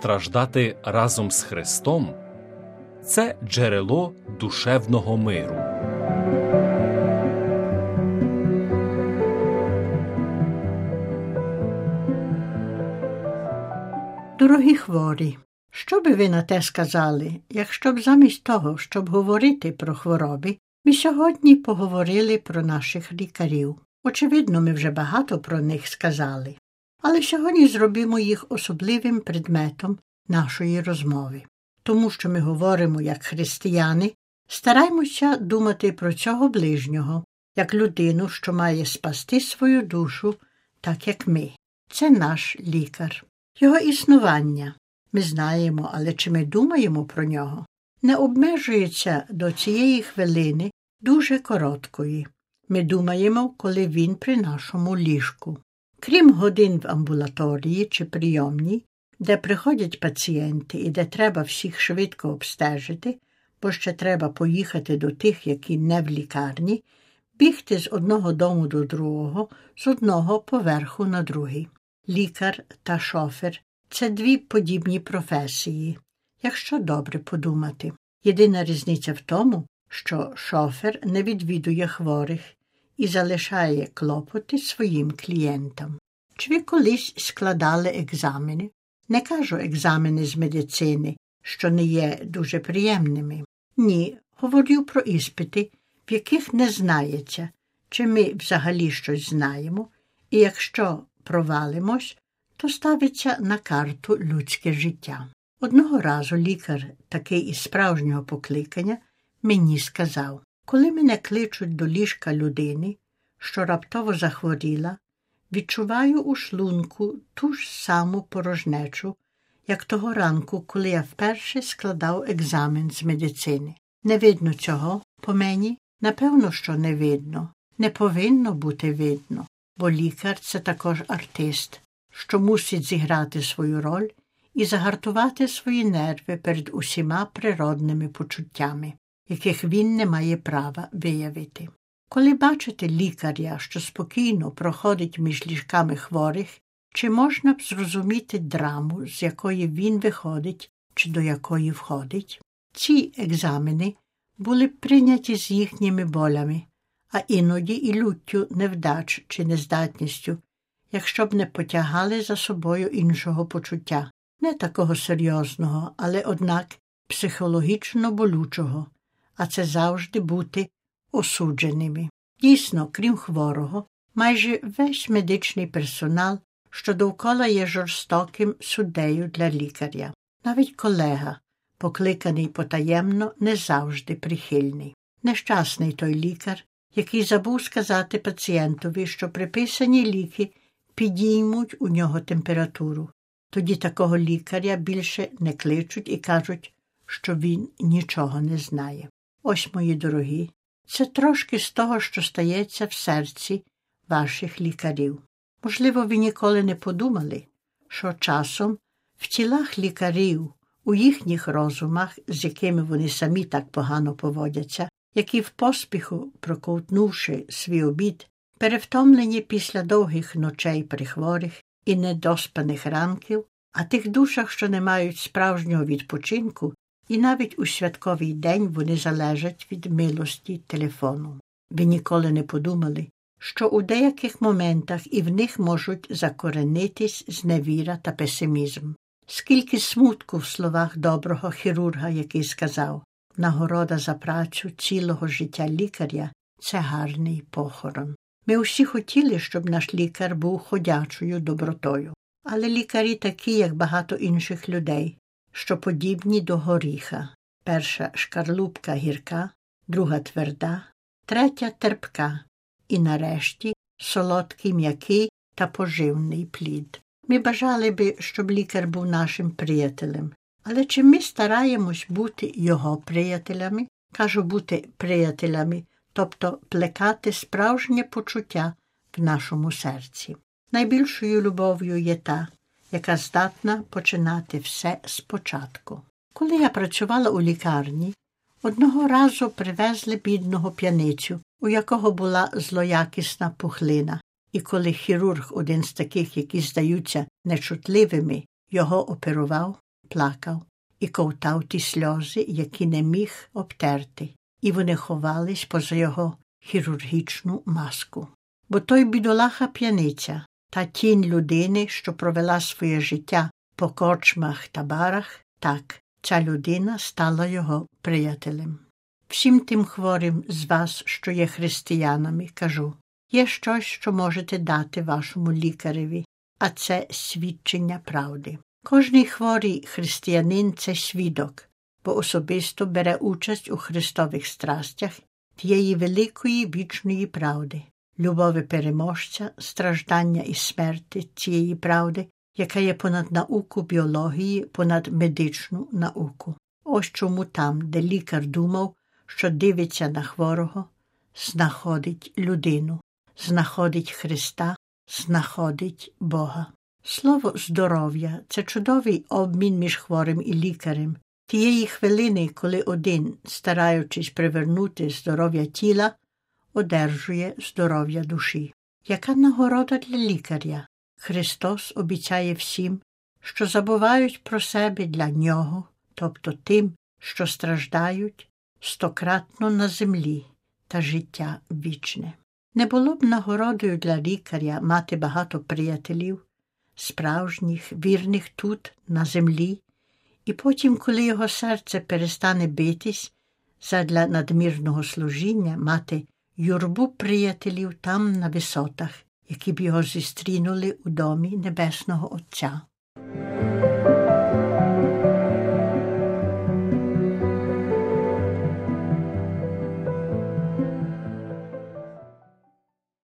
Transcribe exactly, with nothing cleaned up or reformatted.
страждати разом з Христом – це джерело душевного миру. Дорогі хворі, що би ви на те сказали, якщо б замість того, щоб говорити про хвороби, ми сьогодні поговорили про наших лікарів? Очевидно, ми вже багато про них сказали, але сьогодні зробимо їх особливим предметом нашої розмови. Тому що ми говоримо як християни, стараймося думати про цього ближнього, як людину, що має спасти свою душу, так як ми. Це наш лікар. Його існування ми знаємо, але чи ми думаємо про нього? Не обмежується до цієї хвилини дуже короткої. Ми думаємо, коли він при нашому ліжку. Крім годин в амбулаторії чи прийомній, де приходять пацієнти і де треба всіх швидко обстежити, бо ще треба поїхати до тих, які не в лікарні, бігти з одного дому до другого, з одного поверху на другий. Лікар та шофер – це дві подібні професії, якщо добре подумати. Єдина різниця в тому, що шофер не відвідує хворих і залишає клопоти своїм клієнтам. Чи ви колись складали екзамени? Не кажу екзамени з медицини, що не є дуже приємними. Ні, говорю про іспити, в яких не знається, чи ми взагалі щось знаємо, і якщо провалимось, то ставиться на карту людське життя. Одного разу лікар, такий із справжнього покликання, мені сказав, коли мене кличуть до ліжка людини, що раптово захворіла, відчуваю у шлунку ту ж саму порожнечу, як того ранку, коли я вперше складав екзамен з медицини. Не видно цього по мені? Напевно, що не видно. Не повинно бути видно, бо лікар – це також артист, що мусить зіграти свою роль і загартувати свої нерви перед усіма природними почуттями, яких він не має права виявити. Коли бачите лікаря, що спокійно проходить між ліжками хворих, чи можна б зрозуміти драму, з якої він виходить, чи до якої входить? Ці екзамени були б прийняті з їхніми болями, а іноді і люттю невдач чи нездатністю, якщо б не потягали за собою іншого почуття, не такого серйозного, але, однак, психологічно болючого, а це завжди бути осудженими. Дійсно, крім хворого, майже весь медичний персонал, що довкола є жорстоким суддею для лікаря. Навіть колега, покликаний потаємно, не завжди прихильний. Нещасний той лікар, який забув сказати пацієнтові, що приписані ліки підіймуть у нього температуру. Тоді такого лікаря більше не кличуть і кажуть, що він нічого не знає. Ось, мої дорогі, це трошки з того, що стається в серці ваших лікарів. Можливо, ви ніколи не подумали, що часом в тілах лікарів, у їхніх розумах, з якими вони самі так погано поводяться, які в поспіху, проковтнувши свій обід, перевтомлені після довгих ночей при хворих і недоспаних ранків, а тих душах, що не мають справжнього відпочинку, і навіть у святковий день вони залежать від милості телефону. Ви ніколи не подумали, що у деяких моментах і в них можуть закоренитись зневіра та песимізм. Скільки смутку в словах доброго хірурга, який сказав, нагорода за працю цілого життя лікаря – це гарний похорон. Ми усі хотіли, щоб наш лікар був ходячою добротою. Але лікарі такі, як багато інших людей, що подібні до горіха. Перша шкарлупка гірка, друга тверда, третя терпка і, нарешті, солодкий, м'який та поживний плід. Ми бажали би, щоб лікар був нашим приятелем. Але чи ми стараємось бути його приятелями? Кажу, бути приятелями, тобто плекати справжнє почуття в нашому серці. Найбільшою любов'ю є та, яка здатна починати все спочатку. Коли я працювала у лікарні, одного разу привезли бідного п'яницю, у якого була злоякісна пухлина. І коли хірург, один з таких, які здаються нечутливими, його оперував, плакав і ковтав ті сльози, які не міг обтерти, і вони ховались поза його хірургічну маску. Бо той бідолаха п'яниця, та тінь людини, що провела своє життя по корчмах та барах, так, ця людина стала його приятелем. Всім тим хворим з вас, що є християнами, кажу, є щось, що можете дати вашому лікареві, а це свідчення правди. Кожний хворий християнин – це свідок, бо особисто бере участь у Христових страстях тієї великої вічної правди, любові переможця, страждання і смерті цієї правди, яка є понад науку біології, понад медичну науку. Ось чому там, де лікар думав, що дивиться на хворого, знаходить людину, знаходить Христа, знаходить Бога. Слово «здоров'я» – це чудовий обмін між хворим і лікарем. Тієї хвилини, коли один, стараючись привернути здоров'я тіла, одержує здоров'я душі. Яка нагорода для лікаря? Христос обіцяє всім, що забувають про себе для Нього, тобто тим, що страждають, стократно на землі та життя вічне. Не було б нагородою для лікаря мати багато приятелів, справжніх, вірних тут, на землі, і потім, коли його серце перестане битись, задля надмірного служіння мати юрбу приятелів там на висотах, які б його зустрінули у домі Небесного Отця.